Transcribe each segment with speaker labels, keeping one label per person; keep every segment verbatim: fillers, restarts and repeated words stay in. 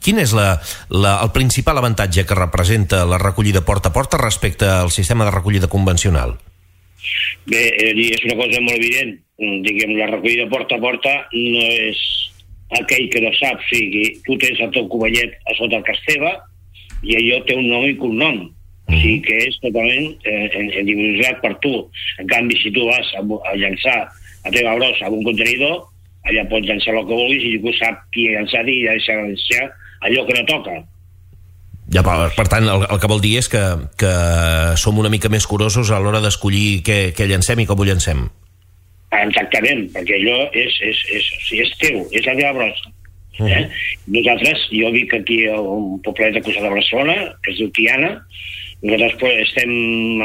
Speaker 1: Quin és la, la, el principal avantatge que representa la recollida porta a porta respecte al sistema de recollida convencional?
Speaker 2: Bé, és una cosa molt evident. Diguem, la recollida porta a porta no és aquell que no sap. O sigui, tu tens el teu covellet a sota el cas teva i allò té un nom i cognom. O sigui que és totalment eh, individualitzat per tu. En canvi, si tu vas a, a llançar la teva brossa a un contenidor, allà pots llançar el que vulguis i ningú sap qui ha llançat i deixa llançar allò que no toca.
Speaker 1: Ja, per, per tant, el, el que vol dir és que, que som una mica més curosos a l'hora d'escollir què, què llancem i com ho llancem.
Speaker 2: Exactament, perquè allò és, és, és, és, és teu, és la teva brossa. Eh? Uh-huh. Nosaltres, jo vic aquí a un poblet de costat de Barcelona, que es diu Tiana. Nosaltres estem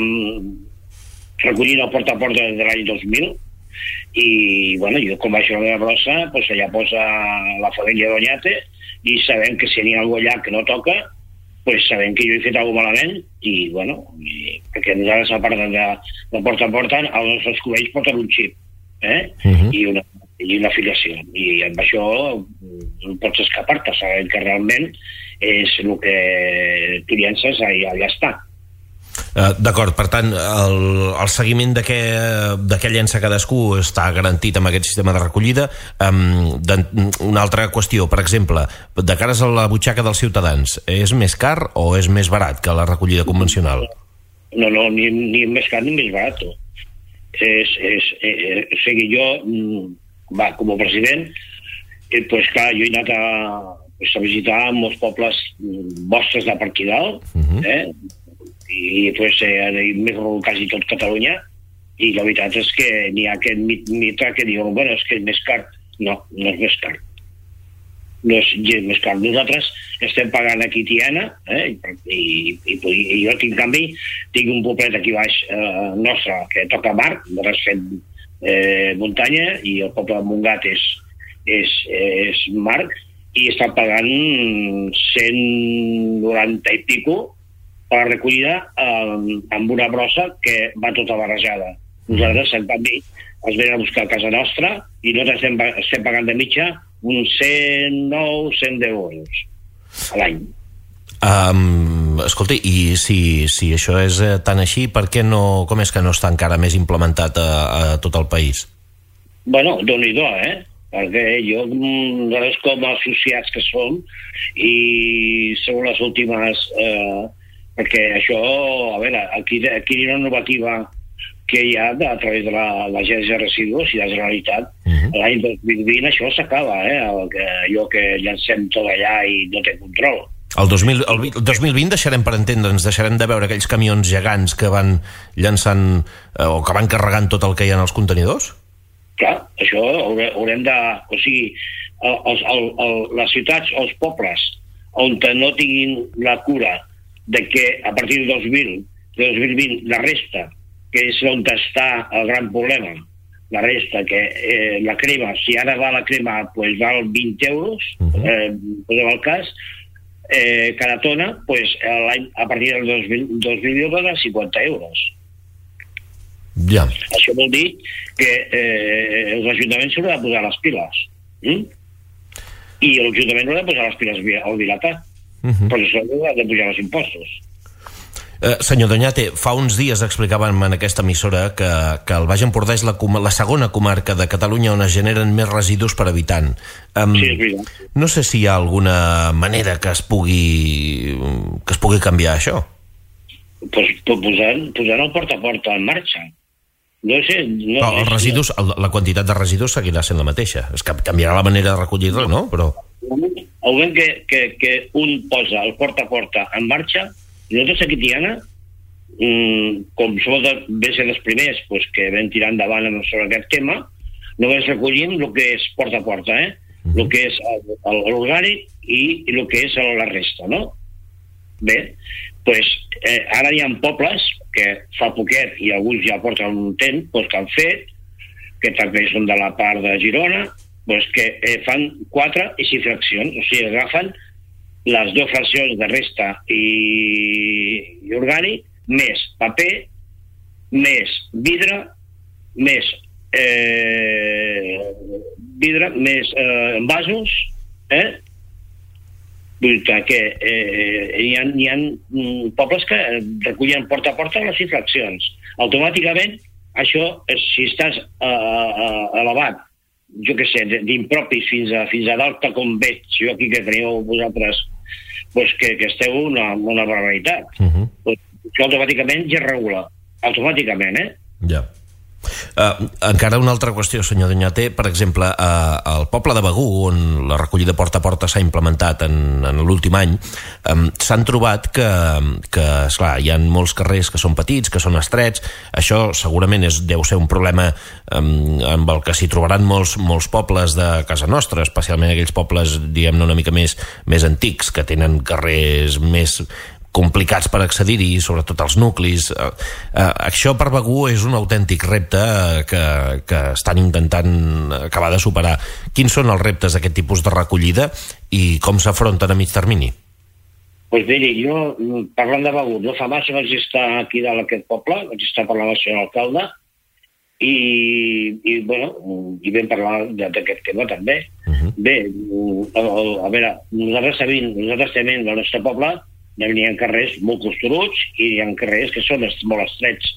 Speaker 2: recollint el porta a porta des de l'any dos mil i, bueno, jo com baixo la meva brossa, pues allà posa la família d'Oñate i sabem que si n'hi ha algú allà que no toca, pues sabem que jo he fet alguna malament i, bueno, i, perquè nosaltres, a part de, de porta a porta, els nostres cubells porten un xip, eh? Uh-huh. I una i una afiliació, i amb això no pots escapar-te, sabent que realment és el que tu llences, allà, allà està.
Speaker 1: Uh, D'acord, per tant, el, el seguiment de què, de què llença cadascú està garantit amb aquest sistema de recollida. Um, de, una altra qüestió, per exemple, de cares a la butxaca dels ciutadans, és més car o és més barat que la recollida convencional?
Speaker 2: No, no, ni, ni més car ni més barat. És, és, eh, o sigui, jo, va, com a president, eh, pues clar, jo he anat a, pues, a visitar molts pobles vostres de per aquí dalt, uh-huh. eh? I pues, eh, m'he recorregut quasi tot Catalunya i la veritat és que n'hi ha aquest mite que diuen, bueno, és que és més car. No, no és més car. No és gens més car. Nosaltres estem pagant aquí Tiana, eh? I, i, i jo, en canvi, tinc un poblet aquí baix eh, nostre que toca mar, nosaltres fem eh, muntanya, i el poble de Montgat és, és, és mar, i està pagant cent noranta i pico per la recollida eh, amb una brossa que va tota barrejada. Nosaltres, en canvi, es venen a buscar a casa nostra i nosaltres estem, estem pagant de mitja uns cent nou cent deu euros a l'any.
Speaker 1: Um, escolti, i si, si això és eh, tan així, per què no, com és que no està encara més implementat a, a tot el país?
Speaker 2: Bueno, Déu-n'hi-do, eh? Perquè jo, nosaltres com a associats que som, i segons les últimes... Eh, perquè això, a veure, aquí, aquí hi ha una normativa que hi ha a través de l'Agència de Residus i la Generalitat. Uh-huh. L'any dos mil vint això s'acaba, eh? El que, allò que llancem tot allà i no té control.
Speaker 1: El, dos mil, el dos mil vint deixarem, per entendre'ns, deixarem de veure aquells camions gegants que van llançant eh, o que van carregant tot el que hi ha en els contenidors?
Speaker 2: Clar, això haurem de... O sigui, els, el, el, les ciutats o els pobles on no tinguin la cura de que a partir del dos mil, de dos mil vint la resta, que és on està el gran problema, la resta, que eh, la crema, si ara va la crema, pues val vint euros, uh-huh. eh, posem el cas, eh, cada tona, pues l'any, a partir del dos mil, dos mil vint va cinquanta euros.
Speaker 1: Ja.
Speaker 2: Això vol dir que eh, els ajuntaments s'hauran de posar les piles. Mm? I l'Ajuntament haurà de posar les piles al Vilatà. Uh-huh. Per això ha de pujar els impostos.
Speaker 1: Eh, senyor Doñate, fa uns dies explicàvem en aquesta emissora que, que el Baix Empordà és la, la segona comarca de Catalunya on es generen més residus per habitant. Um,
Speaker 2: sí, és veritat.
Speaker 1: No sé si hi ha alguna manera que es pugui que es pugui canviar això.
Speaker 2: Pues, posant, posant el porta a porta en marxa. No sé... No,
Speaker 1: Però els residus, el, la quantitat de residus seguirà sent la mateixa. Es canviarà la manera de recollir-la, no? Però...
Speaker 2: El moment que, que, que un posa el porta a porta en marxa, nosaltres aquí a Tiana, mmm, com som ben ser els primers pues, que vam tirar endavant sobre aquest tema, només recollim el que és porta a porta, eh? El que és l'orgànic i el que és la resta, no? Bé, pues, eh, ara hi ha pobles que fa poquet, i alguns ja porten un temps, pues, que han fet, que també són de la part de Girona, pues que eh, fan quatre i sis fraccions, o sigui, agafen les dues fraccions de resta i, i orgànic, més paper, més vidre, més eh, vidre, més eh, envasos, eh? Vull dir que eh, hi ha, hi ha pobles que recullen porta a porta les infraccions. Automàticament, això, si estàs uh, uh, elevat, jo què sé, d'impropis fins a, fins a dalt, com veig jo aquí que teniu vosaltres, pues que, que esteu una, una barbaritat. Uh -huh. Pues, això automàticament ja regula. Automàticament, eh?
Speaker 1: Ja. Uh, encara una altra qüestió, senyor Doñate. Per exemple, uh, al poble de Begur, on la recollida porta a porta s'ha implementat en, en l'últim any, um, s'han trobat que, que esclar, hi ha molts carrers que són petits, que són estrets. Això segurament és, deu ser un problema um, amb el que s'hi trobaran molts, molts pobles de casa nostra, especialment aquells pobles, diguem-ne, una mica més, més antics, que tenen carrers més complicats per accedir-hi, sobretot als nuclis. Uh, uh, això per Begur és un autèntic repte uh, que, que estan intentant acabar de superar. Quins són els reptes d'aquest tipus de recollida i com s'afronten a mig termini?
Speaker 2: Doncs pues miri, jo, parlant de Begur, no fa massa vaig estar aquí dalt aquest poble, vaig estar parlant amb el senyor alcalde i, i bueno, i vam parlar d'aquest tema també. Uh -huh. Bé, a, a veure, nosaltres sabem, nosaltres tenim el nostre poble, hi ha carrers molt costuruts i hi ha carrers que són molt estrets.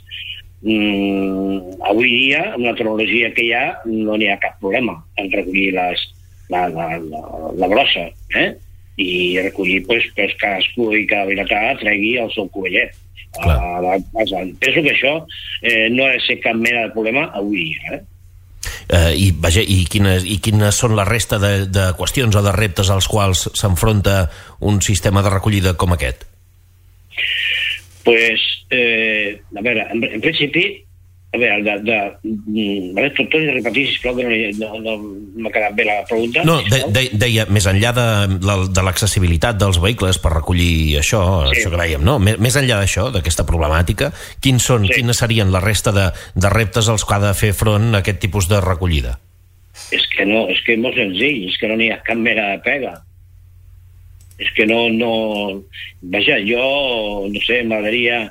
Speaker 2: Mm, avui dia, amb la tecnologia que hi ha, no n'hi ha cap problema en recollir les, la, la, la, la brossa, eh? I recollir, pues, pues, cadascú i cada vilatà tregui el seu covellet. Uh, penso que això eh, no ha de ser cap mena de problema avui dia, eh?
Speaker 1: Uh, i, vaja, i, quines, i quines són la resta de, de qüestions o de reptes als quals s'enfronta un sistema de recollida com aquest?
Speaker 2: Pues, eh, a veure, en, en principi, a veure, de, de, de tot, tot i repetir, sisplau, que no, no, no m'ha quedat bé la pregunta.
Speaker 1: No, de, de, deia, més enllà de, de l'accessibilitat dels vehicles per recollir això, sí. això que dèiem, no? Més, més enllà d'això, d'aquesta problemàtica, quins són, sí. quines serien la resta de, de reptes als que ha de fer front a aquest tipus de recollida?
Speaker 2: És que no, és que és molt senzill, és que no n'hi ha cap mena de pega. És que no, no... Vaja, jo, no sé, m'agradaria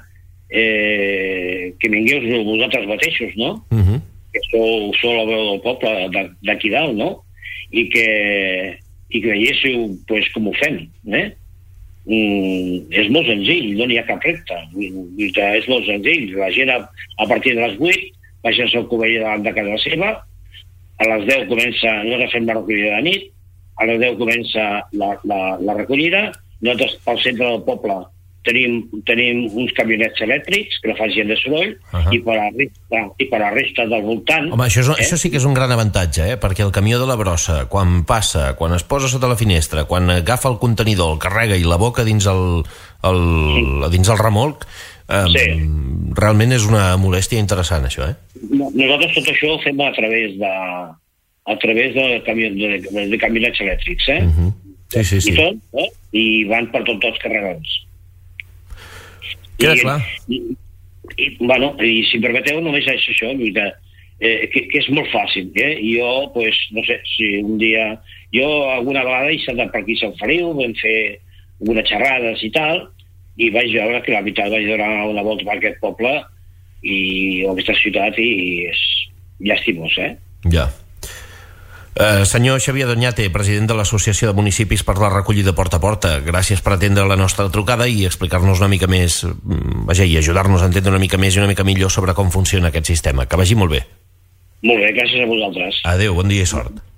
Speaker 2: eh, que vingueu vosaltres mateixos, no? Uh -huh. Que sou, sou la veu del poble d'aquí dalt, no? I que, i que veiéssiu pues, com ho fem, eh? Mm, és molt senzill, no n'hi ha cap repte. És molt senzill. La gent a, a partir de les vuit baixa el seu covell davant de casa seva, a les deu comença, nosaltres fem la recollida de nit, a les deu comença la, la, la recollida, nosaltres al centre del poble tenim, tenim uns camionets elèctrics que no fan gent de soroll, uh -huh. i, per la resta, i per la resta del voltant...
Speaker 1: Home, això, és, eh? això sí que és un gran avantatge, eh? Perquè el camió de la brossa, quan passa, quan es posa sota la finestra, quan agafa el contenidor, el carrega i l'aboca dins el, el, sí. dins el remolc, eh, sí. realment és una molèstia interessant, això, eh?
Speaker 2: Nosaltres tot això ho fem a través de a través de, camió, de, de, de camionets elèctrics, eh? Uh -huh.
Speaker 1: Sí, sí, sí.
Speaker 2: I tot, eh? I van per tots els carregons.
Speaker 1: Queda clar.
Speaker 2: I, i, bueno, i si em permeteu, només és això, que, eh, que, que és molt fàcil, eh? Jo, pues, no sé, si un dia... Jo alguna vegada he estat per aquí a Sant Feliu, vam fer algunes xerrades i tal, i vaig veure que la veritat vaig donar una volta per aquest poble i aquesta ciutat i és llàstimós, eh?
Speaker 1: Ja. Uh, senyor Xavier Doñate, president de l'Associació de Municipis per la Recollida Porta a Porta, gràcies per atendre la nostra trucada i explicar-nos una mica més, vaja, i ajudar-nos a entendre una mica més i una mica millor sobre com funciona aquest sistema. Que vagi molt bé.
Speaker 2: Molt bé, gràcies a vosaltres.
Speaker 1: Adéu, bon dia i sort.